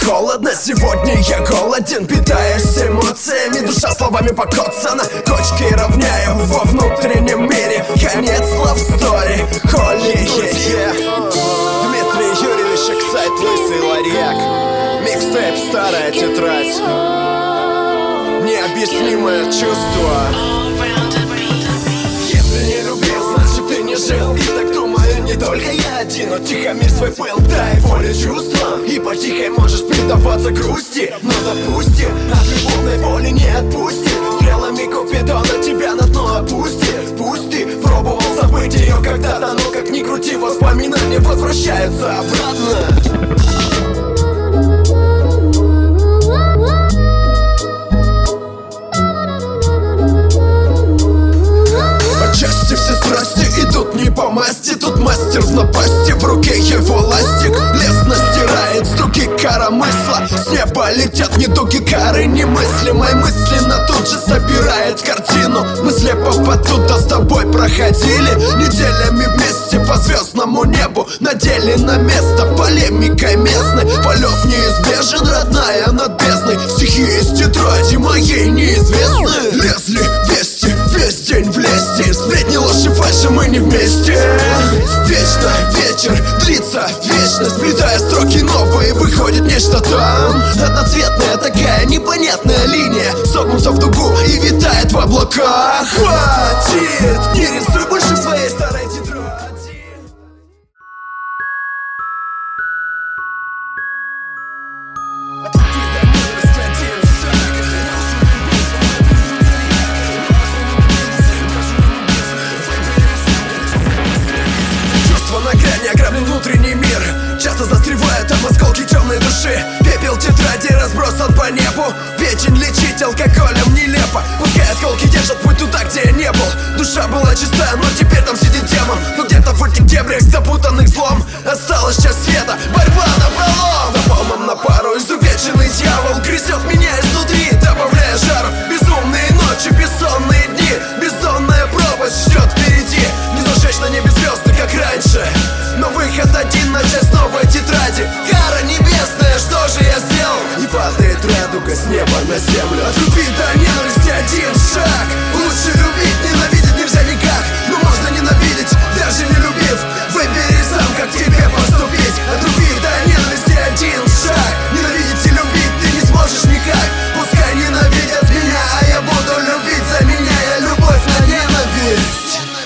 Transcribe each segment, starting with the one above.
холодно. Сегодня я голоден, питаюсь эмоциями. Душа словами покоцана, точкой равняю во внутреннем мире. Конец love story, Холли. Дмитрий Юрьевич, Эксайт, Лысый Ларьяк. Микстейп, старая тетрадь. Необъяснимое чувство. Если не любил, значит ты не жил. И так думаю, не только я один. Но тихомир свой пыл, дай волю чувствам. И по-тихой можешь предаваться грусти. Но допустим, от любовной боли не отпусти. Стрелами Купидона тебя на дно опустит. Пусть ты пробовал забыть ее когда-то, но как ни крути, воспоминания возвращаются обратно. Все страсти идут не по масти. Тут мастер в напасти, в руке его ластик. Лес настирает струки коромысла. С неба летят недуги кары немыслимой. Мысленно тут же собирает картину. Мы слепо туда с тобой проходили неделями вместе по звездному небу. Надели на место полемикой местной. Полет неизбежен, родная, над бездной. Стихи из тетради моей неизвестны. Лезли вести, весь день в лести. Сплетни, ложь и фальши, мы не вместе. Вечно вечер длится вечность. Сплетая строки новые, выходит нечто там. Одноцветная такая непонятная линия, согнута в дугу и витает в облаках. Хватит, не рисуй больше в своей старой тетради. Ограблен внутренний мир, часто застревают там осколки темной души. Пепел тетради разбросан по небу. Вечен лечить алкоголем нелепо. Пускай осколки держат путь туда, где я не был. Душа была чистая, но теперь там сидит демон. Но где-то в этих дебрях, запутанных злом, осталась часть света, борьба напролом. На полном на пару изувеченный дьявол грызет меня изнутри, добавляя жару. Безумные ночи, бессонные дни, бездонная пропасть ждет впереди. Не зажечь на небе звезды, как раньше, но выход один, начать с новой тетради. Кара небесная, что же я сделал? И падает радуга с неба на землю. От любви до ненависти один шаг. Лучше любить, ненавидеть нельзя никак. Но можно ненавидеть, даже не любив. Выбери сам, как тебе поступить. От любви до ненависти один шаг. Ненавидеть и любить ты не сможешь никак. Пускай ненавидят меня, а я буду любить. Заменяя любовь на ненависть.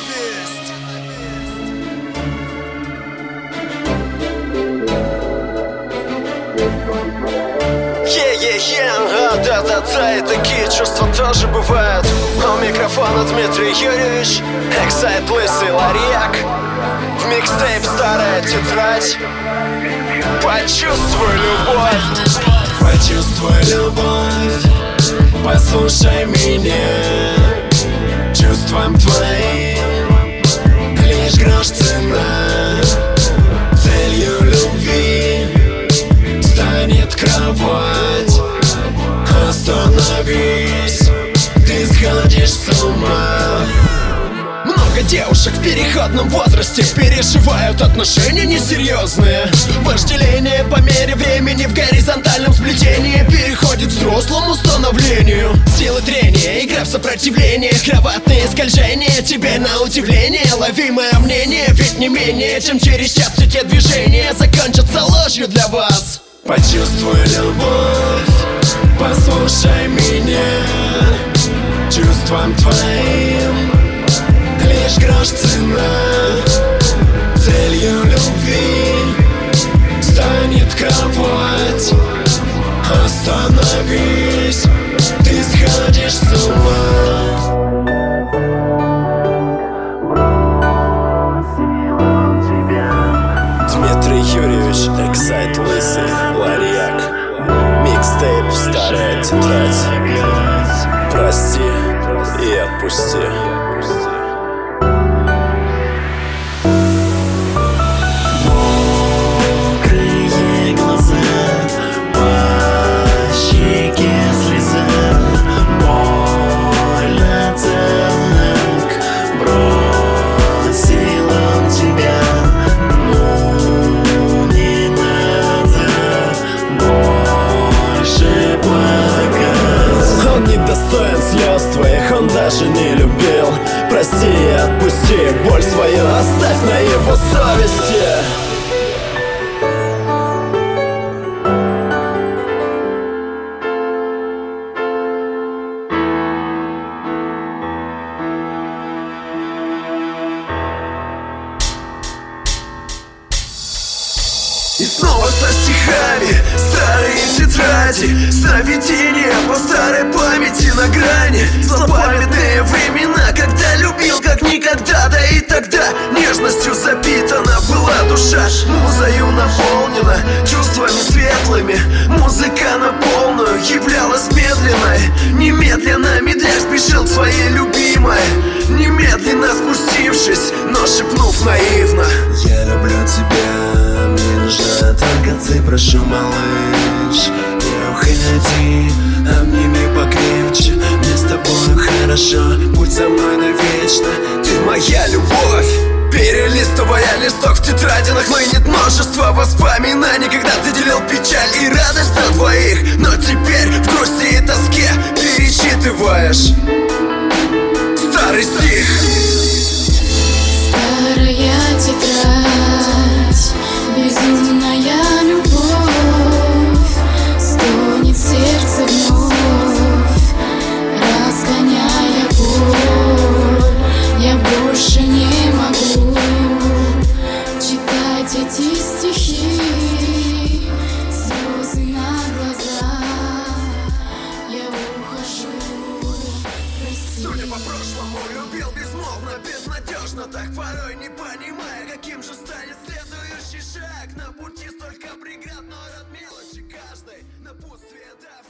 Да-да-да, и такие чувства тоже бывают. А у микрофона Дмитрий Юрьевич, Эксайт, Лысый Ларьяк. В микстейп старая тетрадь. Почувствуй любовь. Почувствуй любовь. Послушай меня. Чувствам твоим лишь грош цена. Целью любви станет кровать. Остановись, ты сходишь с ума. Много девушек в переходном возрасте переживают отношения несерьезные. Вожделение по мере времени в горизонтальном сплетении переходит к взрослому становлению. Силы трения, игра в сопротивление, кроватные скольжения. Тебе на удивление ловимое мнение. Ведь не менее, чем через час все те движения закончатся ложью для вас. Почувствуй любовь. Послушай меня, чувствам твоим лишь грош цена. Целью любви станет кровать. Остановись, ты сходишь с ума. Дмитрий Юрьевич, Эксайт, Лысый Ларьяк. Микстейп, старая тетрадь. Прости и отпусти. More он даже не любил. Прости и отпусти, боль свою оставь на его совести. И снова со стихами, старые тетради, сновидения по старой памяти на грани. Злопамятные времена, когда любил как никогда. Да и тогда нежностью запитана была душа. Музою наполнена чувствами светлыми. Музыка на полную являлась медленной. Немедленно медляк спешил к своей любимой, немедленно спустившись, но шепнув наивно: я люблю тебя, мне нужна только ты, прошу, малыш. Не уходи, обними покрепче, мне с тобой хорошо, будь со мной навечно. Ты моя любовь. Перелистывая листок, в тетради нахлынет множество воспоминаний, когда ты делил печаль и радость на двоих. Но теперь в грусти и тоске перечитываешь старый стих. Старая тетрадь, безумная любовь, стонет сердце вновь, разгоняя боль. Я больше не могу читать эти стихи, слезы на глазах, я ухожу, прости. Судя по прошлому, любил безмолвно, безнадежно, так порой не понимая, каким же станет следующий шаг. На пути столько преград, но рад мелочи каждой, напутствие дав.